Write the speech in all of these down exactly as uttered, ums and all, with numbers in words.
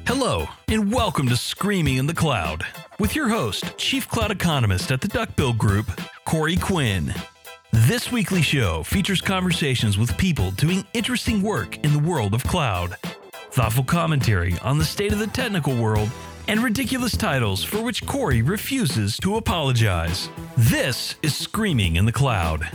Hello, and welcome to Screaming in the Cloud with your host, Chief Cloud Economist at the Duckbill Group, Corey Quinn. This weekly show features conversations with people doing interesting work in the world of cloud, thoughtful commentary on the state of the technical world, and ridiculous titles for which Corey refuses to apologize. This is Screaming in the Cloud.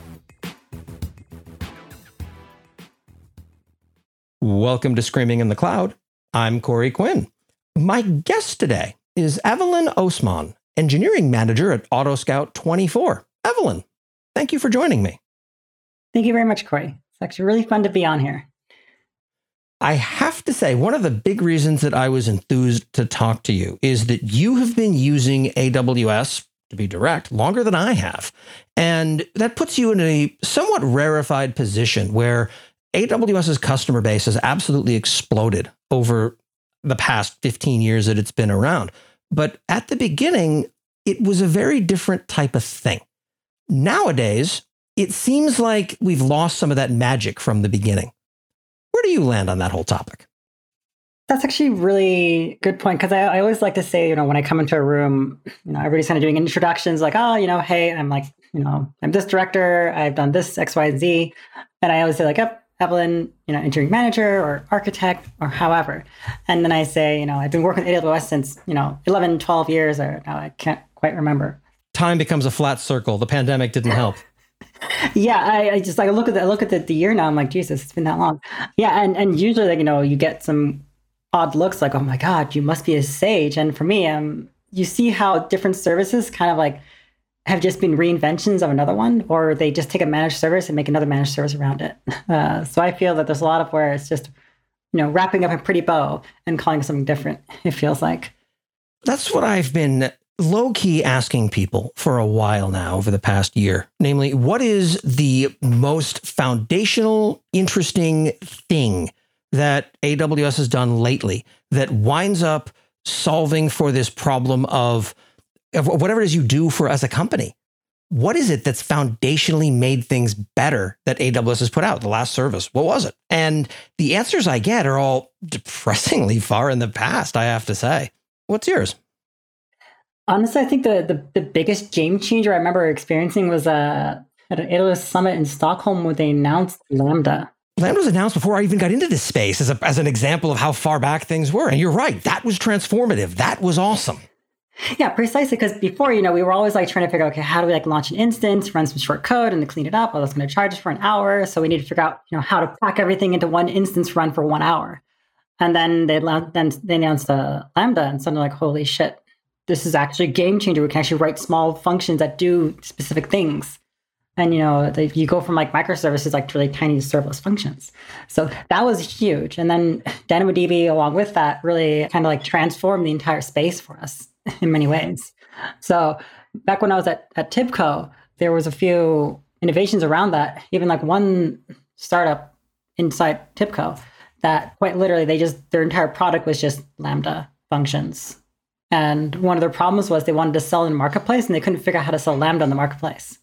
Welcome to Screaming in the Cloud. I'm Corey Quinn. My guest today is Evelyn Osman, Engineering Manager at AutoScout twenty-four. Evelyn, thank you for joining me. Thank you very much, Corey. It's actually really fun to be on here. I have to say, one of the big reasons that I was enthused to talk to you is that you have been using A W S, to be direct, longer than I have. And that puts you in a somewhat rarefied position where AWS's customer base has absolutely exploded over the past fifteen years that it's been around. But at the beginning, it was a very different type of thing. Nowadays, it seems like we've lost some of that magic from the beginning. Where do you land on that whole topic? That's actually a really good point, because I, I always like to say, you know, when I come into a room, you know, everybody's kind of doing introductions like, oh, you know, hey, I'm like, you know, I'm this director, I've done this X, Y, and Z. And I always say like, yep, Evelyn, you know, engineering manager or architect or however. And then I say, you know, I've been working with A W S since, you know, eleven, twelve years, or now I can't quite remember. Time becomes a flat circle. The pandemic didn't help. Yeah, I, I just like I look at the, I look at the, the year now. I'm like, Jesus, it's been that long. Yeah, and and usually, like, you know, you get some odd looks like, oh my God, you must be a sage. And for me, um, you see how different services kind of like have just been reinventions of another one, or they just take a managed service and make another managed service around it. Uh, so I feel that there's a lot of where it's just, you know, wrapping up a pretty bow and calling it something different. It feels like. That's what I've been low-key asking people for a while now over the past year. Namely, what is the most foundational, interesting thing that A W S has done lately that winds up solving for this problem of, of whatever it is you do for as a company? What is it that's foundationally made things better that A W S has put out? The last service, what was it? And the answers I get are all depressingly far in the past, I have to say. What's yours? Honestly, I think the, the, the biggest game changer I remember experiencing was uh, at an A W S summit in Stockholm where they announced Lambda. Lambda was announced before I even got into this space as, a, as an example of how far back things were. And you're right, that was transformative. That was awesome. Yeah, precisely. Because before, you know, we were always like trying to figure out, okay, how do we like launch an instance, run some short code and then clean it up? Well, that's going to charge us for an hour. So we need to figure out, you know, how to pack everything into one instance run for one hour. And then they, then they announced the Lambda and suddenly like, holy shit, this is actually a game changer. We can actually write small functions that do specific things. And, you know, the, you go from like microservices, like to really tiny serverless functions. So that was huge. And then DynamoDB, along with that, really kind of like transformed the entire space for us in many ways. So back when I was at, at TIBCO, there was a few innovations around that. Even like one startup inside TIBCO that quite literally, they just, their entire product was just Lambda functions. And one of their problems was they wanted to sell in the marketplace and they couldn't figure out how to sell Lambda in the marketplace.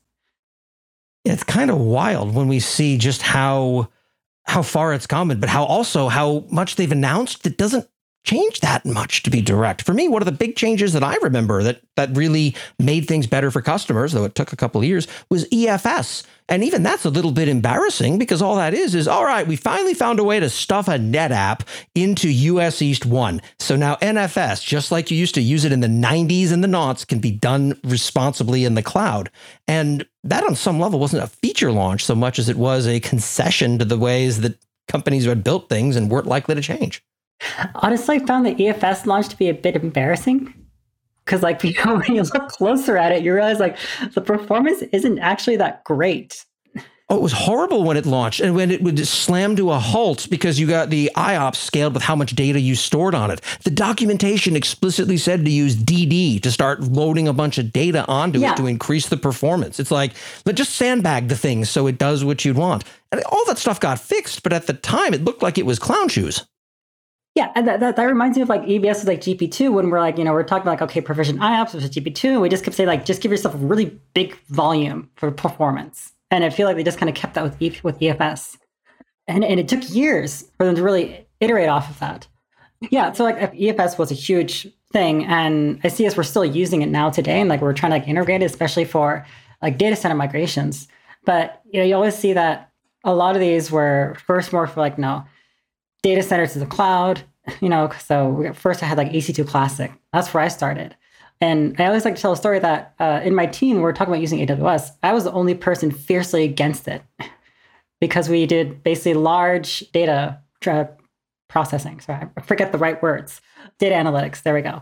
It's kind of wild when we see just how how far it's come, but how also how much they've announced that doesn't change that much, to be direct. For me, one of the big changes that I remember that that really made things better for customers, though it took a couple of years, was E F S. And even that's a little bit embarrassing because all that is is, all right, we finally found a way to stuff a NetApp into U S East one. So now N F S, just like you used to use it in the nineties and the noughts, can be done responsibly in the cloud. And that on some level wasn't a feature launch so much as it was a concession to the ways that companies had built things and weren't likely to change. Honestly, I found the E F S launch to be a bit embarrassing. Because like, you know, when you look closer at it, you realize like the performance isn't actually that great. Oh, it was horrible when it launched and when it would slam to a halt because you got the I O P S scaled with how much data you stored on it. The documentation explicitly said to use D D to start loading a bunch of data onto yeah. it to increase the performance. It's like, but just sandbag the thing so it does what you'd want. And all that stuff got fixed, but at the time it looked like it was clown shoes. Yeah, and that, that, that reminds me of like E B S with like G P two when we're like, you know, we're talking about like, okay, provision I O P S versus G P two. And we just kept saying like, just give yourself a really big volume for performance. And I feel like they just kind of kept that with e- with E F S. And, and it took years for them to really iterate off of that. Yeah, so like E F S was a huge thing, and I see us we're still using it now today, and like we're trying to like integrate it, especially for like data center migrations. But you know, you always see that a lot of these were first more for like no data centers to the cloud. You know, so we, first I had like E C two Classic. That's where I started. And I always like to tell a story that uh, in my team, we we're talking about using A W S. I was the only person fiercely against it because we did basically large data tra- processing. Sorry, I forget the right words. Data analytics. There we go.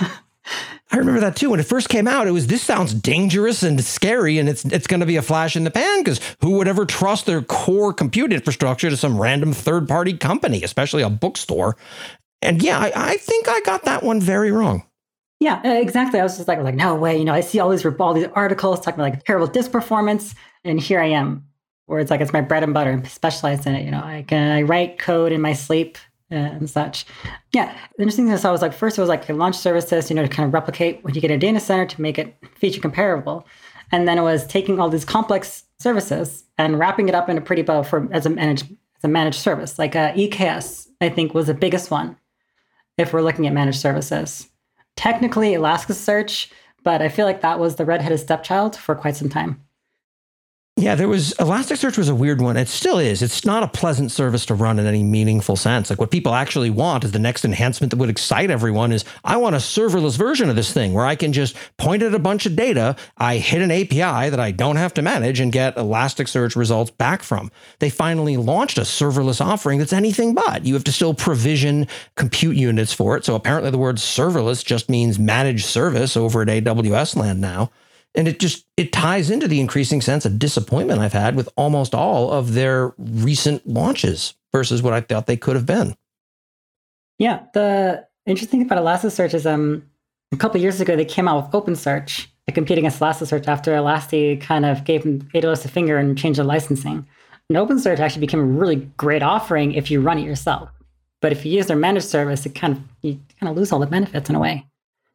I remember that too. When it first came out, it was, this sounds dangerous and scary, and it's it's going to be a flash in the pan, because who would ever trust their core compute infrastructure to some random third-party company, especially a bookstore? And yeah, I, I think I got that one very wrong. Yeah, exactly. I was just like, like, no way. You know, I see all these all these articles talking about like terrible disk performance, and here I am, where it's like it's my bread and butter. I'm specialized in it. You know, I can I write code in my sleep and such. Yeah, the interesting thing is, I was like, first it was like launch services, you know, to kind of replicate what you get in a data center to make it feature comparable, and then it was taking all these complex services and wrapping it up in a pretty bow for as a managed as a managed service. Like uh, E K S, I think, was the biggest one if we're looking at managed services. Technically Elasticsearch, but I feel like that was the redheaded stepchild for quite some time. Yeah, there was Elasticsearch was a weird one. It still is. It's not a pleasant service to run in any meaningful sense. Like what people actually want is the next enhancement that would excite everyone is, I want a serverless version of this thing where I can just point at a bunch of data. I hit an A P I that I don't have to manage and get Elasticsearch results back from. They finally launched a serverless offering that's anything but. You have to still provision compute units for it. So apparently the word serverless just means managed service over at A W S land now. And it just, it ties into the increasing sense of disappointment I've had with almost all of their recent launches versus what I thought they could have been. Yeah, the interesting thing about Elasticsearch is um, a couple of years ago, they came out with OpenSearch to compete against Elasticsearch after Elasti kind of gave A W S a finger and changed the licensing. And OpenSearch actually became a really great offering if you run it yourself. But if you use their managed service, it kind of, you kind of lose all the benefits in a way.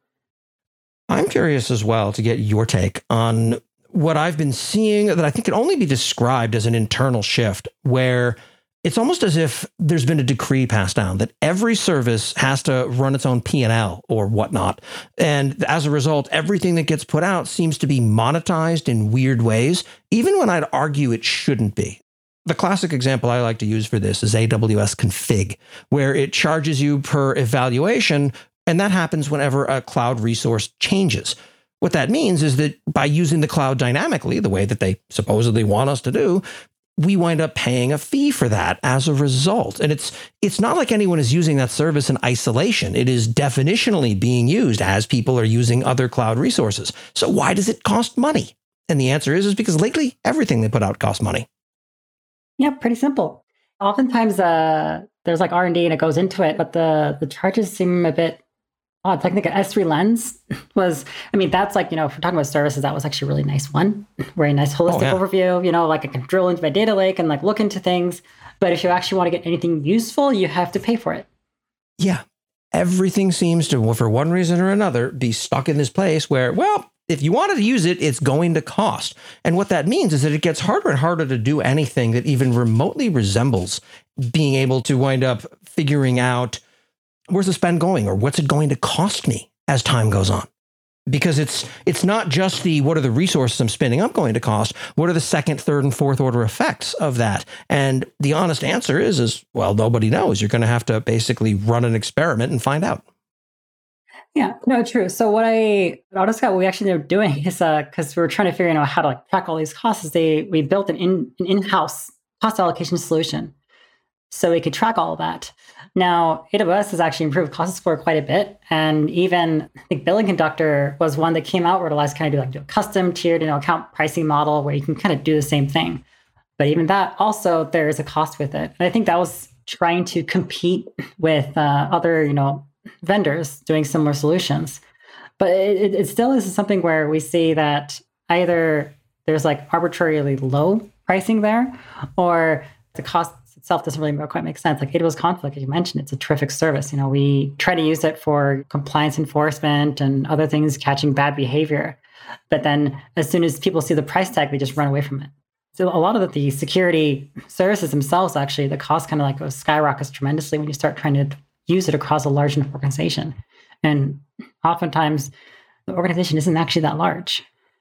I'm curious as well to get your take on what I've been seeing that I think can only be described as an internal shift, where it's almost as if there's been a decree passed down that every service has to run its own P and L or whatnot. And as a result, everything that gets put out seems to be monetized in weird ways, even when I'd argue it shouldn't be. The classic example I like to use for this is A W S Config, where it charges you per evaluation. And that happens whenever a cloud resource changes. What that means is that by using the cloud dynamically, the way that they supposedly want us to do, we wind up paying a fee for that as a result. And it's it's not like anyone is using that service in isolation. It is definitionally being used as people are using other cloud resources. So why does it cost money? And the answer is, is because lately everything they put out costs money. Yeah, pretty simple. Oftentimes uh, there's like R and D and it goes into it, but the the charges seem a bit Oh, I think S three Lens was, I mean, that's like, you know, if we're talking about services, that was actually a really nice one. Very nice holistic oh, yeah. overview, you know, like I can drill into my data lake and like look into things. But if you actually want to get anything useful, you have to pay for it. Yeah. Everything seems to, for one reason or another, be stuck in this place where, well, if you wanted to use it, it's going to cost. And what that means is that it gets harder and harder to do anything that even remotely resembles being able to wind up figuring out, where's the spend going, or what's it going to cost me as time goes on? Because it's it's not just the what are the resources I'm spinning up going to cost, what are the second, third, and fourth order effects of that? And the honest answer is, is well, nobody knows. You're going to have to basically run an experiment and find out. Yeah, no, true. So what I, Autoscout, what we actually ended up doing is, uh, because we were trying to figure out how to like track all these costs, is they we built an, in, an in-house cost allocation solution so we could track all of that. Now, A W S has actually improved Cost Explorer quite a bit. And even I think Billing Conductor was one that came out where it allows kind of do like do a custom tiered, you know, account pricing model where you can kind of do the same thing. But even that also, there's a cost with it. And I think that was trying to compete with uh, other, you know, vendors doing similar solutions. But it, it still is something where we see that either there's like arbitrarily low pricing there, or the cost itself doesn't really quite make sense. Like A W S Conflict, as you mentioned, it's a terrific service. You know, we try to use it for compliance enforcement and other things, catching bad behavior. But then as soon as people see the price tag, they just run away from it. So a lot of the, the security services themselves, actually, the cost kind of like goes skyrockets tremendously when you start trying to use it across a large enough organization. And oftentimes the organization isn't actually that large.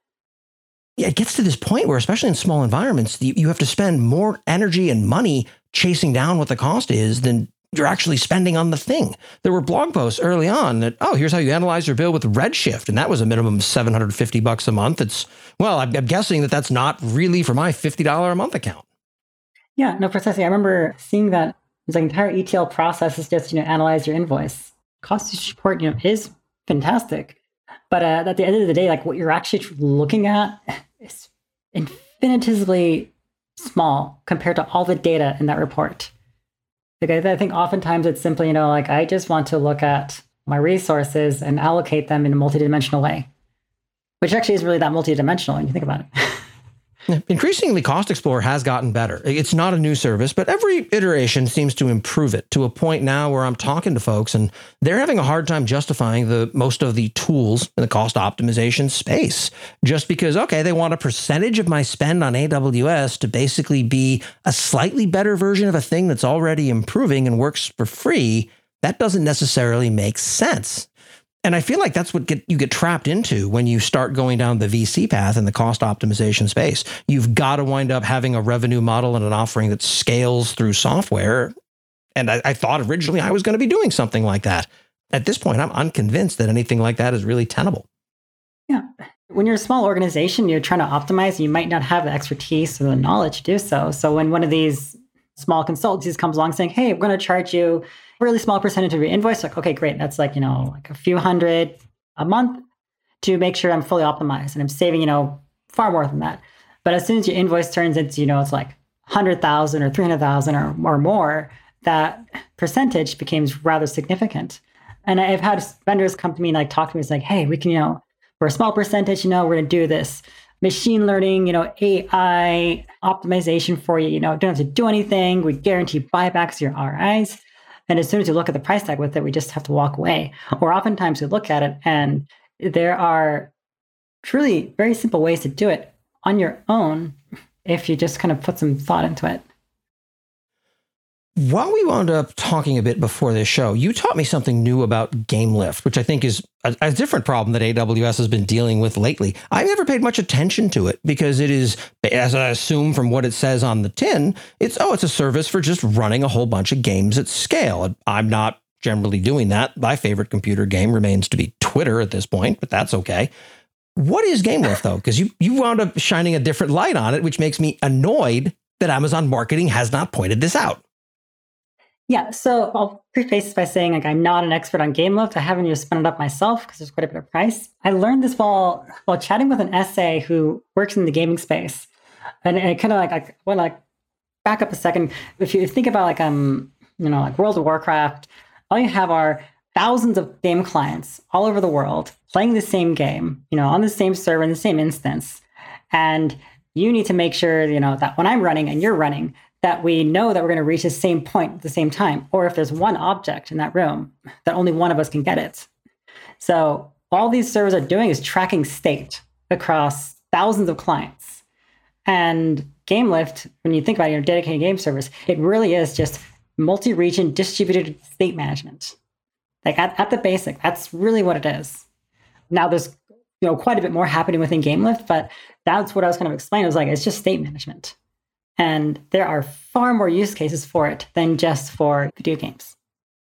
Yeah, it gets to this point where, especially in small environments, you, you have to spend more energy and money chasing down what the cost is than you're actually spending on the thing. There were blog posts early on that, oh, here's how you analyze your bill with Redshift. And that was a minimum of seven hundred fifty bucks a month. It's, well, I'm, I'm guessing that that's not really for my fifty dollars a month account. Yeah, no, precisely. I remember seeing that it's like entire E T L process is just, you know, analyze your invoice. Cost usage report, you know, is fantastic. But uh, at the end of the day, like what you're actually looking at is infinitesimally small compared to all the data in that report. Like I, I think oftentimes it's simply, you know, like I just want to look at my resources and allocate them in a multidimensional way, which actually is really that multidimensional when you think about it. Increasingly, Cost Explorer has gotten better. It's not a new service, but every iteration seems to improve it to a point now where I'm talking to folks and they're having a hard time justifying the most of the tools in the cost optimization space just because, okay, they want a percentage of my spend on A W S to basically be a slightly better version of a thing that's already improving and works for free. That doesn't necessarily make sense. And I feel like that's what get, you get trapped into when you start going down the V C path in the cost optimization space. You've got to wind up having a revenue model and an offering that scales through software. And I, I thought originally I was going to be doing something like that. At this point, I'm unconvinced that anything like that is really tenable. Yeah. When you're a small organization, you're trying to optimize, you might not have the expertise or the knowledge to do so. So when one of these small consultancies comes along saying, hey, we're going to charge you a really small percentage of your invoice, like, okay, great. That's like, you know, like a few hundred a month to make sure I'm fully optimized and I'm saving, you know, far more than that. But as soon as your invoice turns into, you know, it's like one hundred thousand or three hundred thousand or, or more, that percentage becomes rather significant. And I've had vendors come to me and like talk to me. It's like, hey, we can, you know, for a small percentage, you know, we're going to do this machine learning, you know, A I optimization for you. You know, don't have to do anything. We guarantee buybacks of your R Is. And as soon as you look at the price tag with it, we just have to walk away. Or oftentimes we look at it and there are truly very simple ways to do it on your own if you just kind of put some thought into it. While we wound up talking a bit before this show, you taught me something new about GameLift, which I think is a, a different problem that A W S has been dealing with lately. I've never paid much attention to it because it is, as I assume from what it says on the tin, it's, oh, it's a service for just running a whole bunch of games at scale. I'm not generally doing that. My favorite computer game remains to be Twitter at this point, but that's okay. What is GameLift, though? Because you, you wound up shining a different light on it, which makes me annoyed that Amazon marketing has not pointed this out. Yeah, so I'll preface this by saying like I'm not an expert on GameLift. I haven't even spun it up myself because there's quite a bit of price. I learned this while while chatting with an S A who works in the gaming space, and it kind of like I want to like back up a second. If you think about like um you know like World of Warcraft, all you have are thousands of game clients all over the world playing the same game, you know, on the same server in the same instance, and you need to make sure you know that when I'm running and you're running, that we know that we're going to reach the same point at the same time, or if there's one object in that room, that only one of us can get it. So all these servers are doing is tracking state across thousands of clients. And GameLift, when you think about your dedicated game servers, it really is just multi-region distributed state management. Like at, at the basic, that's really what it is. Now there's you know quite a bit more happening within GameLift, but that's what I was kind of explaining. It was like, it's just state management. And there are far more use cases for it than just for video games.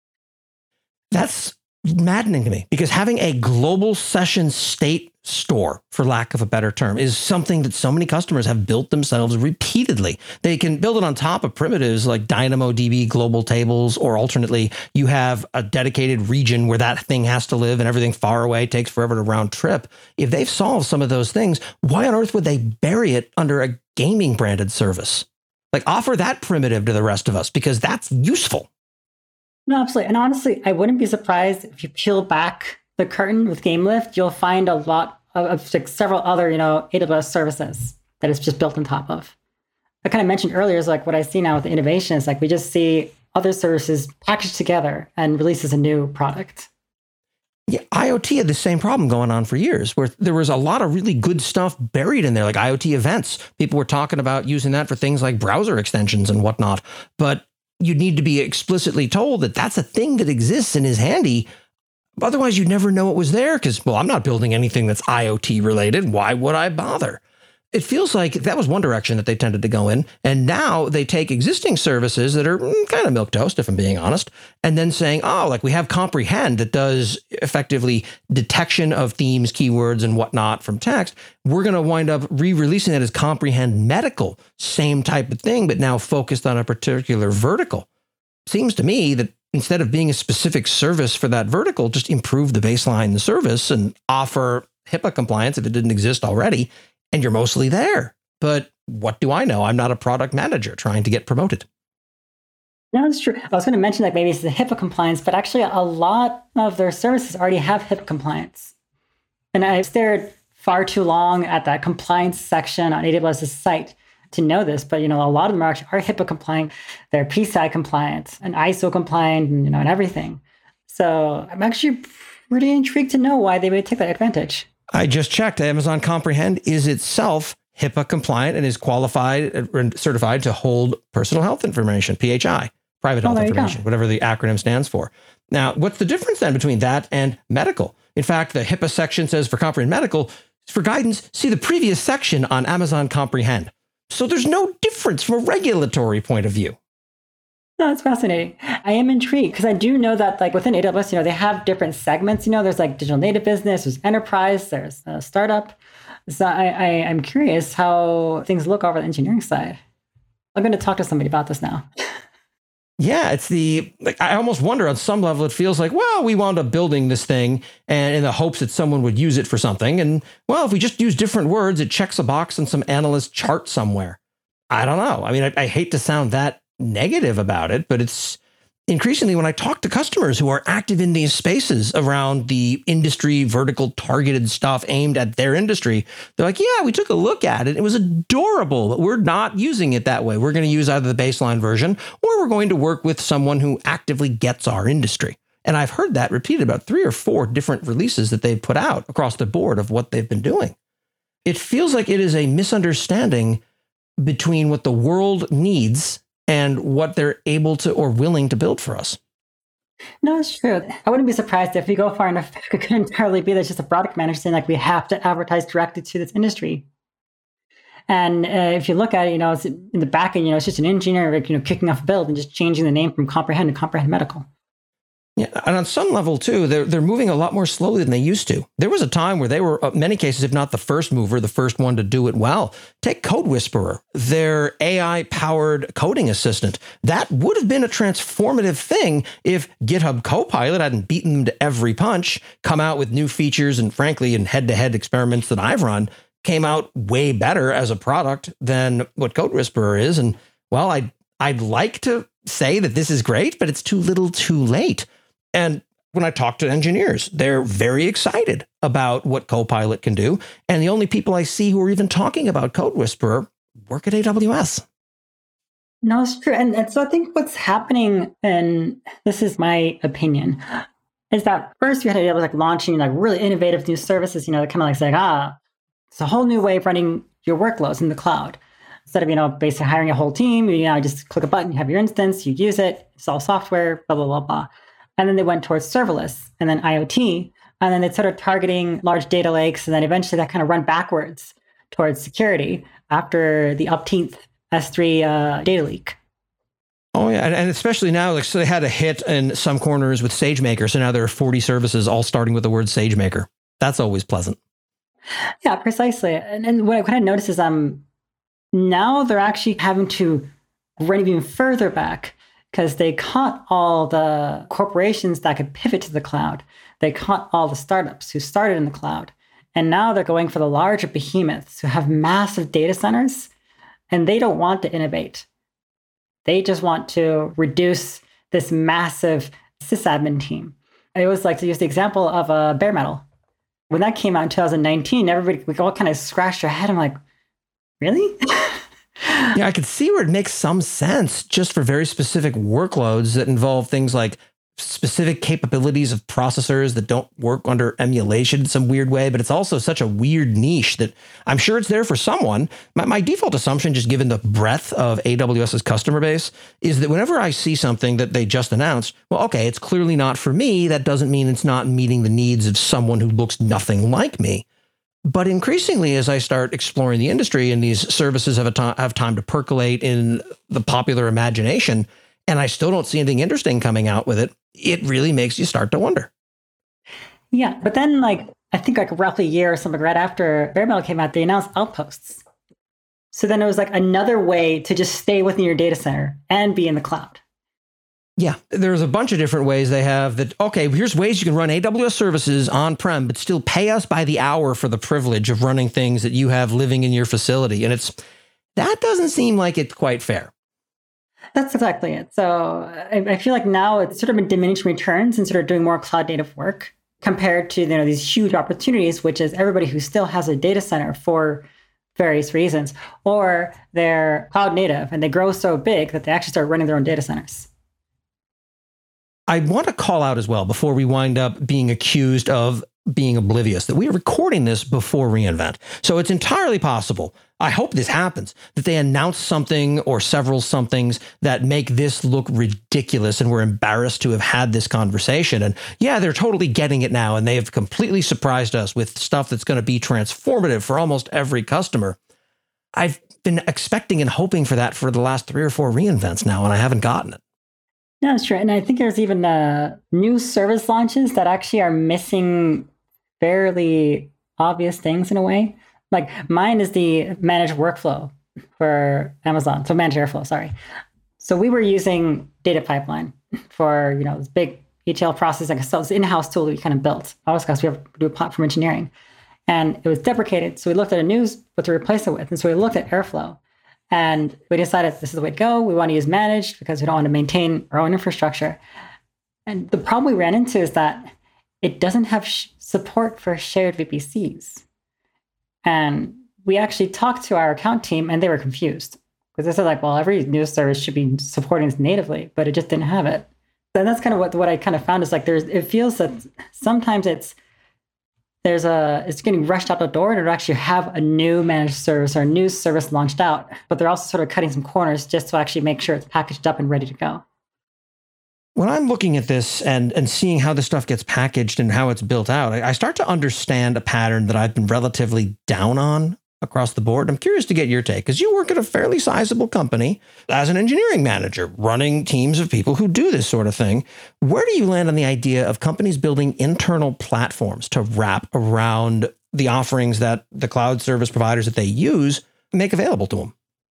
That's maddening to me because having a global session state store, for lack of a better term, is something that so many customers have built themselves repeatedly. They can build it on top of primitives like DynamoDB global tables, or alternately, you have a dedicated region where that thing has to live and everything far away takes forever to round trip. If they've solved some of those things, why on earth would they bury it under a gaming branded service? Like offer that primitive to the rest of us because that's useful. No, absolutely. And honestly, I wouldn't be surprised if you peel back the curtain with GameLift, you'll find a lot of, of like several other, you know, A W S services that it's just built on top of. I kind of mentioned earlier is like what I see now with the innovation is like we just see other services packaged together and released as a new product. Yeah, IoT had the same problem going on for years where there was a lot of really good stuff buried in there, like IoT events. People were talking about using that for things like browser extensions and whatnot. But you need to be explicitly told that that's a thing that exists and is handy. Otherwise, you'd never know it was there because, well, I'm not building anything that's IoT related. Why would I bother? It feels like that was one direction that they tended to go in. And now they take existing services that are kind of milquetoast, if I'm being honest, and then saying, oh, like we have Comprehend that does effectively detection of themes, keywords, and whatnot from text. We're going to wind up re-releasing it as Comprehend Medical. Same type of thing, but now focused on a particular vertical. Seems to me that instead of being a specific service for that vertical, just improve the baseline the service and offer HIPAA compliance if it didn't exist already. And you're mostly there. But what do I know? I'm not a product manager trying to get promoted. No, it's true. I was going to mention that maybe it's the HIPAA compliance, but actually a lot of their services already have HIPAA compliance. And I stared far too long at that compliance section on AWS's site to know this, but you know, a lot of them are actually are HIPAA compliant. They're P C I compliant and I S O compliant, and you know, and everything. So I'm actually pretty intrigued to know why they would take that advantage. I just checked. Amazon Comprehend is itself HIPAA compliant and is qualified and certified to hold personal health information, P H I, private health oh, information, whatever the acronym stands for. Now, what's the difference then between that and medical? In fact, the HIPAA section says for Comprehend Medical, for guidance, see the previous section on Amazon Comprehend. So there's no difference from a regulatory point of view. No, that's fascinating. I am intrigued because I do know that like within A W S, you know, they have different segments. You know, there's like digital native business, there's enterprise, there's a startup. So I, I, I'm curious how things look over the engineering side. I'm going to talk to somebody about this now. Yeah, it's the, like, I almost wonder on some level, it feels like, well, we wound up building this thing and in the hopes that someone would use it for something. And well, if we just use different words, it checks a box in some analyst chart somewhere. I don't know. I mean, I, I hate to sound that negative about it, but it's increasingly when I talk to customers who are active in these spaces around the industry vertical targeted stuff aimed at their industry, they're like, yeah, we took a look at it. It was adorable, but we're not using it that way. We're going to use either the baseline version or we're going to work with someone who actively gets our industry. And I've heard that repeated about three or four different releases that they've put out across the board of what they've been doing. It feels like it is a misunderstanding between what the world needs and what they're able to or willing to build for us. No, it's true. I wouldn't be surprised if we go far enough, it could entirely be that just a product manager saying like, we have to advertise directly to this industry. And uh, if you look at it, you know, it's in the back end, you know, it's just an engineer, you know, kicking off a build and just changing the name from Comprehend to Comprehend Medical. Yeah, and on some level, too, they're, they're moving a lot more slowly than they used to. There was a time where they were, in many cases, if not the first mover, the first one to do it well. Take Code Whisperer, their A I-powered coding assistant. That would have been a transformative thing if GitHub Copilot hadn't beaten them to every punch, come out with new features, and frankly, in head-to-head experiments that I've run, came out way better as a product than what Code Whisperer is. And, well, I'd, I'd like to say that this is great, but it's too little too late. And when I talk to engineers, they're very excited about what Copilot can do. And the only people I see who are even talking about Code Whisperer work at A W S. No, it's true. And, and so I think what's happening, and this is my opinion, is that first you had A W S like launching like really innovative new services, you know, that kind of like saying, ah, it's a whole new way of running your workloads in the cloud. Instead of, you know, basically hiring a whole team, you know, just click a button, you have your instance, you use it, it's all software, blah, blah, blah, blah. And then they went towards serverless and then IoT. And then they started targeting large data lakes. And then eventually that kind of run backwards towards security after the Upteenth S three uh, data leak. Oh, yeah. And, and especially now, like, so they had a hit in some corners with SageMaker. So now there are forty services all starting with the word SageMaker. That's always pleasant. Yeah, precisely. And, and what I kind of noticed is um, now they're actually having to run even further back, because they caught all the corporations that could pivot to the cloud. They caught all the startups who started in the cloud. And now they're going for the larger behemoths who have massive data centers, and they don't want to innovate. They just want to reduce this massive sysadmin team. I always like to use the example of uh, bare metal. When that came out in two thousand nineteen, everybody, we all kind of scratched our head. I'm like, really? Yeah, I could see where it makes some sense just for very specific workloads that involve things like specific capabilities of processors that don't work under emulation in some weird way, but it's also such a weird niche that I'm sure it's there for someone. My, my default assumption, just given the breadth of AWS's customer base, is that whenever I see something that they just announced, well, okay, it's clearly not for me. That doesn't mean it's not meeting the needs of someone who looks nothing like me. But increasingly, as I start exploring the industry and these services have, a to- have time to percolate in the popular imagination, and I still don't see anything interesting coming out with it, it really makes you start to wonder. Yeah, but then like, I think like roughly a year or something right after Bare Metal came out, they announced Outposts. So then it was like another way to just stay within your data center and be in the cloud. Yeah, there's a bunch of different ways they have that. Okay, here's ways you can run A W S services on-prem, but still pay us by the hour for the privilege of running things that you have living in your facility. And it's that doesn't seem like it's quite fair. That's exactly it. So I, I feel like now it's sort of been diminishing returns and sort of doing more cloud native work compared to, you know, these huge opportunities, which is everybody who still has a data center for various reasons, or they're cloud native and they grow so big that they actually start running their own data centers. I want to call out as well, before we wind up being accused of being oblivious, that we are recording this before reInvent. So it's entirely possible, I hope this happens, that they announce something or several somethings that make this look ridiculous and we're embarrassed to have had this conversation. And yeah, they're totally getting it now, and they have completely surprised us with stuff that's going to be transformative for almost every customer. I've been expecting and hoping for that for the last three or four reInvents now, and I haven't gotten it. No, that's true. And I think there's even uh, new service launches that actually are missing fairly obvious things in a way. Like mine is the managed workflow for Amazon. So managed airflow, sorry. So we were using Data Pipeline for, you know, this big E T L processing. So it's an in-house tool that we kind of built. Always because we have to do platform engineering. And it was deprecated. So we looked at a news what to replace it with. And so we looked at Airflow. And we decided this is the way to go. We want to use managed because we don't want to maintain our own infrastructure. And the problem we ran into is that it doesn't have sh- support for shared V P Cs. And we actually talked to our account team and they were confused because they said like, well, every news service should be supporting this natively, but it just didn't have it. And that's kind of what, what I kind of found is like, there's, it feels that sometimes it's, there's a, it's getting rushed out the door and it'll actually have a new managed service or a new service launched out, but they're also sort of cutting some corners just to actually make sure it's packaged up and ready to go. When I'm looking at this and, and seeing how this stuff gets packaged and how it's built out, I, I start to understand a pattern that I've been relatively down on across the board. I'm curious to get your take, because you work at a fairly sizable company as an engineering manager, running teams of people who do this sort of thing. Where do you land on the idea of companies building internal platforms to wrap around the offerings that the cloud service providers that they use make available to them?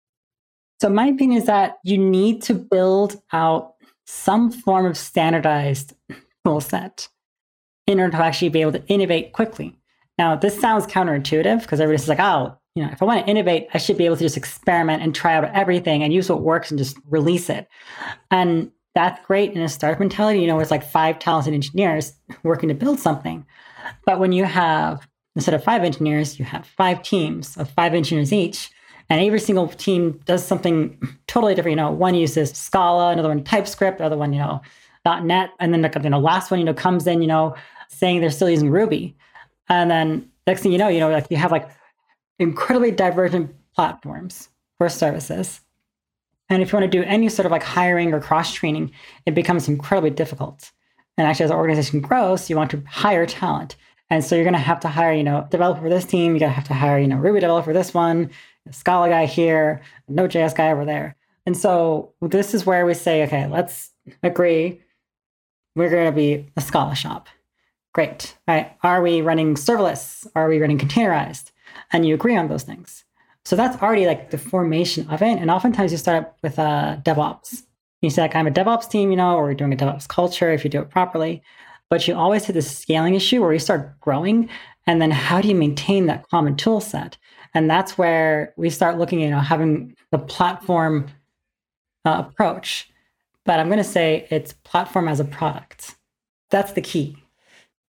So my opinion is that you need to build out some form of standardized tool set in order to actually be able to innovate quickly. Now, this sounds counterintuitive because everybody's like, oh, you know, if I want to innovate, I should be able to just experiment and try out everything and use what works and just release it. And that's great in a startup mentality, you know, where it's like five talented engineers working to build something. But when you have, instead of five engineers, you have five teams of five engineers each, and every single team does something totally different. You know, one uses Scala, another one TypeScript, the other one, you know, .NET, and then the you know, last one, you know, comes in, you know, saying they're still using Ruby. And then next thing you know, you know, like you have like incredibly divergent platforms for services. And if you want to do any sort of like hiring or cross-training, it becomes incredibly difficult. And actually, as an organization grows, you want to hire talent. And so you're going to have to hire, you know, developer for this team. You're going to have to hire, you know, Ruby developer for this one, a Scala guy here, a Node.js guy over there. And so this is where we say, okay, let's agree. We're going to be a Scala shop. Great. All right. Are we running serverless? Are we running containerized? And you agree on those things. So that's already like the formation of it. And oftentimes you start with uh, DevOps. You say like, I'm a DevOps team, you know, or we're doing a DevOps culture if you do it properly. But you always hit this scaling issue where you start growing. And then how do you maintain that common tool set? And that's where we start looking at, you know, having the platform uh, approach. But I'm going to say it's platform as a product. That's the key.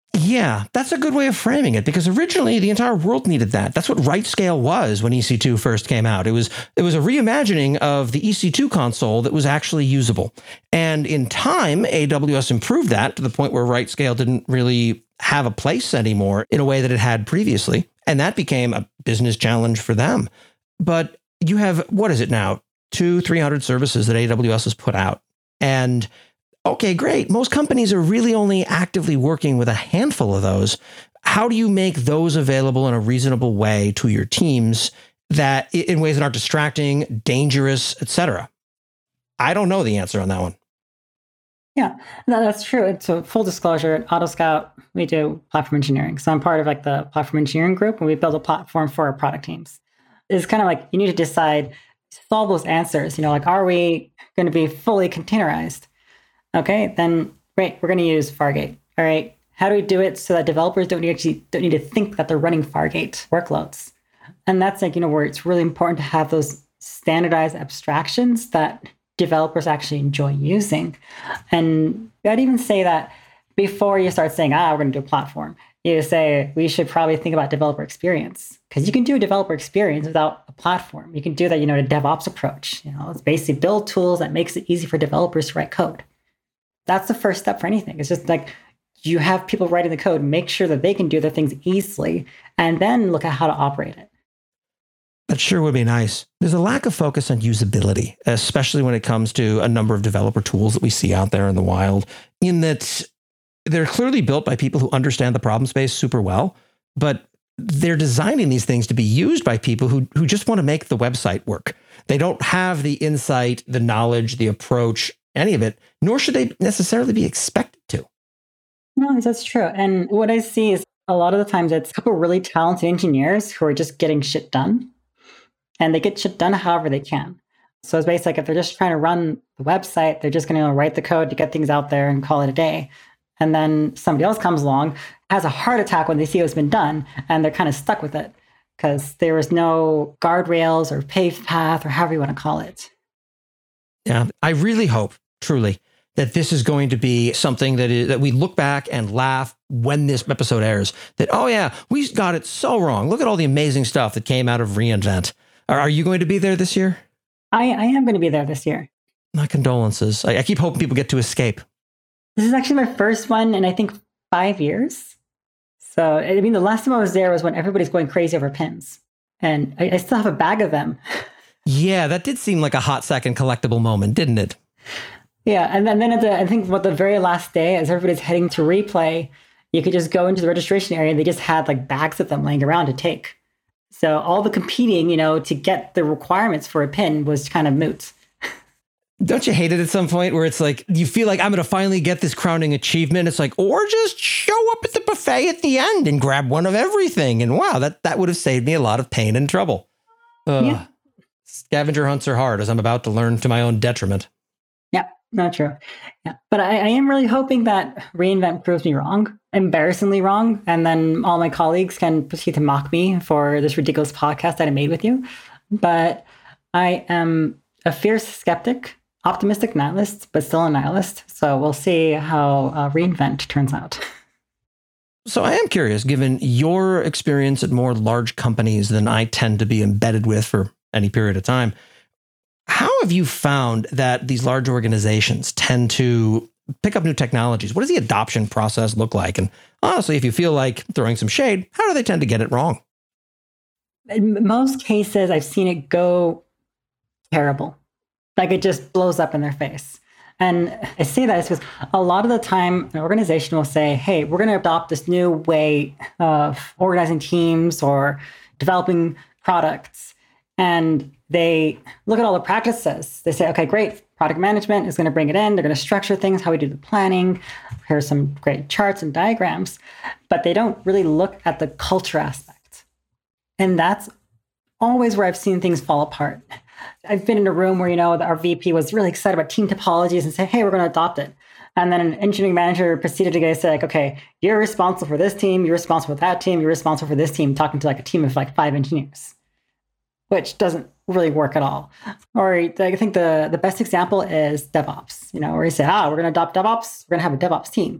Yeah, that's a good way of framing it, because originally the entire world needed that. That's what RightScale was when E C two first came out. It was it was a reimagining of the E C two console that was actually usable. And in time, A W S improved that to the point where RightScale didn't really have a place anymore in a way that it had previously. And that became a business challenge for them. But you have, what is it now? Two, three hundred services that A W S has put out. And okay, great. Most companies are really only actively working with a handful of those. How do you make those available in a reasonable way to your teams that in ways that aren't distracting, dangerous, et cetera? I don't know the answer on that one. Yeah, no, that's true. It's a full disclosure. At AutoScout, we do platform engineering. So I'm part of like the platform engineering group, and we build a platform for our product teams. It's kind of like you need to decide, solve those answers. You know, like, are we going to be fully containerized? Okay, then great, we're going to use Fargate. All right, how do we do it so that developers don't need, actually don't need to think that they're running Fargate workloads? And that's like, you know, where it's really important to have those standardized abstractions that developers actually enjoy using. And I'd even say that before you start saying, ah, we're going to do a platform, you say we should probably think about developer experience, because you can do a developer experience without a platform. You can do that, you know, a DevOps approach. You know, it's basically build tools that makes it easy for developers to write code. That's the first step for anything. It's just like you have people writing the code, make sure that they can do their things easily, and then look at how to operate it. That sure would be nice. There's a lack of focus on usability, especially when it comes to a number of developer tools that we see out there in the wild, in that they're clearly built by people who understand the problem space super well, but they're designing these things to be used by people who, who just want to make the website work. They don't have the insight, the knowledge, the approach, any of it, nor should they necessarily be expected to. No, that's true. And what I see is a lot of the times it's a couple of really talented engineers who are just getting shit done. And they get shit done however they can. So it's basically like if they're just trying to run the website, they're just going to write the code to get things out there and call it a day. And then somebody else comes along, has a heart attack when they see what's been done, and they're kind of stuck with it because there was no guardrails or paved path or however you want to call it. Yeah, I really hope, truly, that this is going to be something that is, that we look back and laugh when this episode airs. That, oh yeah, we got it so wrong. Look at all the amazing stuff that came out of reInvent. Are, are you going to be there this year? I, I am going to be there this year. My condolences. I, I keep hoping people get to escape. This is actually my first one in, I think, five years. So, I mean, the last time I was there was when everybody's going crazy over pins. And I, I still have a bag of them. Yeah, that did seem like a hot second collectible moment, didn't it? Yeah, and then, then at the, I think what the very last day, as everybody's heading to replay, you could just go into the registration area and they just had like bags of them laying around to take. So all the competing, you know, to get the requirements for a pin was kind of moot. Don't you hate it at some point where it's like, you feel like I'm going to finally get this crowning achievement? It's like, or just show up at the buffet at the end and grab one of everything. And wow, that, that would have saved me a lot of pain and trouble. Uh, yeah. Scavenger hunts are hard, as I'm about to learn to my own detriment. Yeah, not true. Yeah, but I, I am really hoping that reInvent proves me wrong, embarrassingly wrong, and then all my colleagues can proceed to mock me for this ridiculous podcast that I made with you. But I am a fierce skeptic, optimistic nihilist, but still a nihilist. So we'll see how uh, reInvent turns out. So I am curious, given your experience at more large companies than I tend to be embedded with for any period of time, how have you found that these large organizations tend to pick up new technologies? What does the adoption process look like? And honestly, if you feel like throwing some shade, how do they tend to get it wrong? In most cases, I've seen it go terrible. Like it just blows up in their face. And I say that is because a lot of the time an organization will say, hey, we're going to adopt this new way of organizing teams or developing products. And they look at all the practices. They say, okay, great. Product management is going to bring it in. They're going to structure things, how we do the planning. Here's some great charts and diagrams. But they don't really look at the culture aspect. And that's always where I've seen things fall apart. I've been in a room where, you know, our V P was really excited about team topologies and said, hey, we're going to adopt it. And then an engineering manager proceeded to say, like, okay, you're responsible for this team. You're responsible for that team. You're responsible for this team, talking to like a team of like five engineers, which doesn't really work at all. Or I think the, the best example is DevOps, you know, where you say, ah, we're going to adopt DevOps. We're going to have a DevOps team.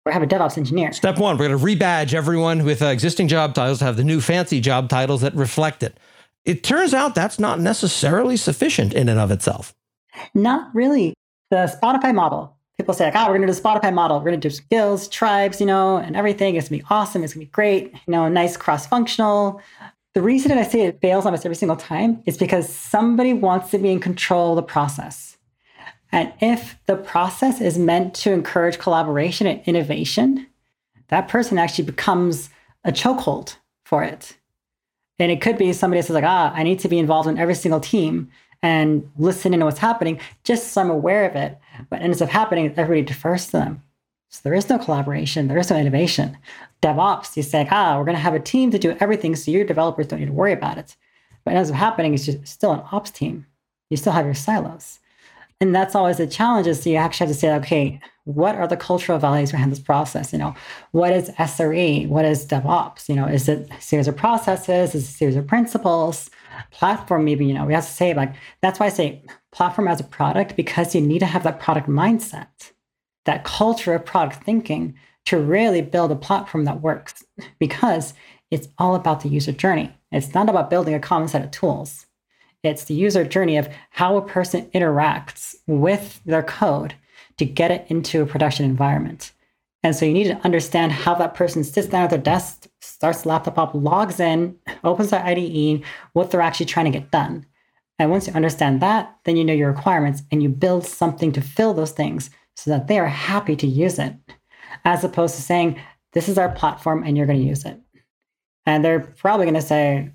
or have a DevOps engineer. Step one, we're going to rebadge everyone with uh, existing job titles to have the new fancy job titles that reflect it. It turns out that's not necessarily sufficient in and of itself. Not really. The Spotify model. People say, like, oh, we're going to do the Spotify model. We're going to do skills, tribes, you know, and everything. It's going to be awesome. It's going to be great. You know, nice cross-functional. The reason that I say it fails almost every single time is because somebody wants to be in control of the process. And if the process is meant to encourage collaboration and innovation, that person actually becomes a chokehold for it. And it could be somebody that says, like, ah, I need to be involved in every single team and listen into what's happening, just so I'm aware of it. What ends up happening is everybody defers to them. So there is no collaboration. There is no innovation. DevOps, you say, ah, we're going to have a team to do everything so your developers don't need to worry about it. But what ends up happening is just still an ops team. You still have your silos. And that's always the challenge is you actually have to say, okay, what are the cultural values behind this process? You know, what is S R E? What is DevOps? You know, is it a series of processes? Is it a series of principles? Platform, maybe, you know, we have to say, like, that's why I say platform as a product, because you need to have that product mindset, that culture of product thinking to really build a platform that works, because it's all about the user journey. It's not about building a common set of tools. It's the user journey of how a person interacts with their code to get it into a production environment. And so you need to understand how that person sits down at their desk, starts the laptop up, logs in, opens their I D E, what they're actually trying to get done. And once you understand that, then you know your requirements and you build something to fill those things so that they are happy to use it, as opposed to saying, this is our platform and you're going to use it. And they're probably going to say,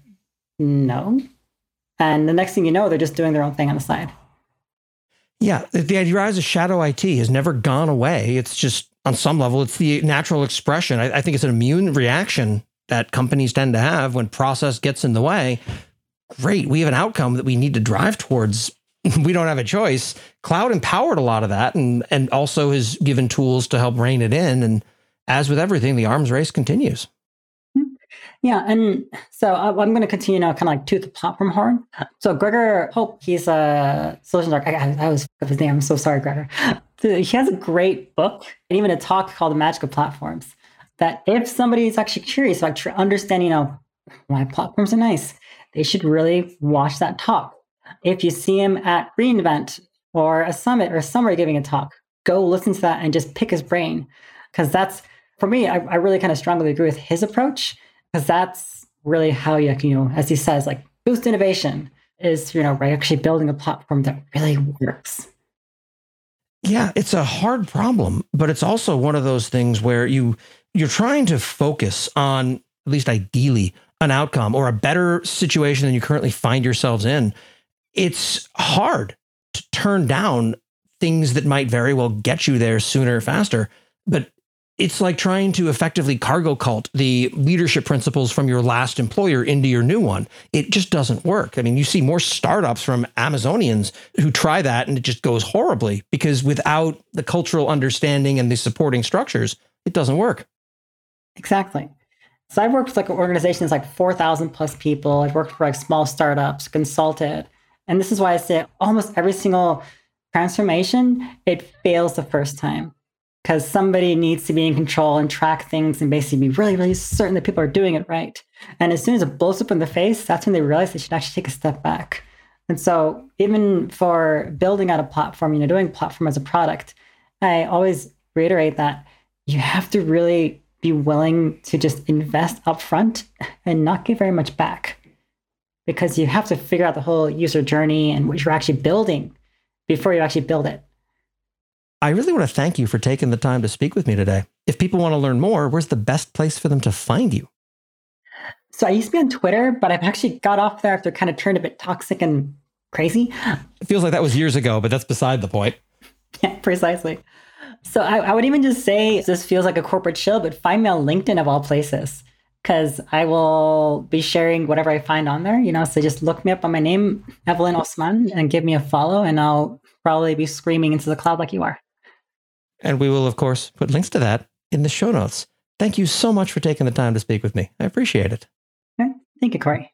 no. And the next thing you know, they're just doing their own thing on the side. Yeah, the rise of shadow I T has never gone away. It's just, on some level, it's the natural expression. I, I think it's an immune reaction that companies tend to have when process gets in the way. Great, we have an outcome that we need to drive towards. We don't have a choice. Cloud empowered a lot of that and, and also has given tools to help rein it in. And as with everything, the arms race continues. Yeah, and so I'm going to continue now, kind of like toot the platform horn. So Gregor Pope, he's a solutions architect. I, I was his name. I'm so sorry, Gregor. He has a great book and even a talk called The Magic of Platforms. That if somebody is actually curious about like, understanding, you know, why platforms are nice, they should really watch that talk. If you see him at reInvent or a summit or somewhere giving a talk, go listen to that and just pick his brain, because that's for me. I, I really kind of strongly agree with his approach. Because that's really how you, you know, as he says, like boost innovation is, you know, right, actually building a platform that really works. Yeah, it's a hard problem, but it's also one of those things where you, you're trying to focus on, at least ideally, an outcome or a better situation than you currently find yourselves in. It's hard to turn down things that might very well get you there sooner or faster, but it's like trying to effectively cargo cult the leadership principles from your last employer into your new one. It just doesn't work. I mean, you see more startups from Amazonians who try that and it just goes horribly because without the cultural understanding and the supporting structures, it doesn't work. Exactly. So I've worked with like organizations like four thousand plus people. I've worked for like small startups, consulted. And this is why I say almost every single transformation, it fails the first time. Because somebody needs to be in control and track things and basically be really, really certain that people are doing it right. And as soon as it blows up in the face, that's when they realize they should actually take a step back. And so even for building out a platform, you know, doing platform as a product, I always reiterate that you have to really be willing to just invest upfront and not get very much back. Because you have to figure out the whole user journey and what you're actually building before you actually build it. I really want to thank you for taking the time to speak with me today. If people want to learn more, where's the best place for them to find you? So I used to be on Twitter, but I've actually got off there after it kind of turned a bit toxic and crazy. It feels like that was years ago, but that's beside the point. Yeah, precisely. So I, I would even just say this feels like a corporate shill, but find me on LinkedIn of all places, because I will be sharing whatever I find on there. You know, so just look me up on my name, Evelyn Osman, and give me a follow, and I'll probably be screaming into the cloud like you are. And we will, of course, put links to that in the show notes. Thank you so much for taking the time to speak with me. I appreciate it. Okay. Thank you, Corey.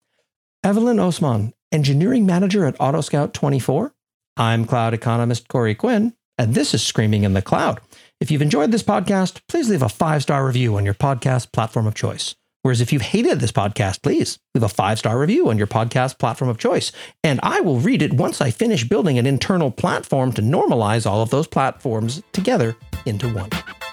Evelyn Osman, Engineering Manager at Autoscout twenty-four. I'm cloud economist Corey Quinn, and this is Screaming in the Cloud. If you've enjoyed this podcast, please leave a five-star review on your podcast platform of choice. Whereas if you've hated this podcast, please leave a five-star review on your podcast platform of choice. And I will read it once I finish building an internal platform to normalize all of those platforms together into one.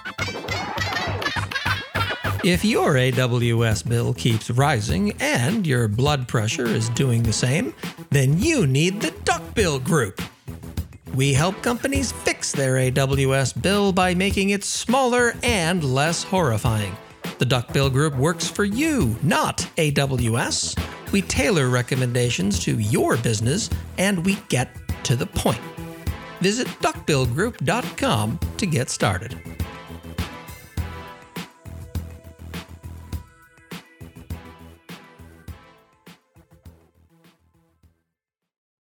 If your A W S bill keeps rising and your blood pressure is doing the same, then you need the Duckbill Group. We help companies fix their A W S bill by making it smaller and less horrifying. The Duckbill Group works for you, not A W S. We tailor recommendations to your business, and we get to the point. Visit duck bill group dot com to get started.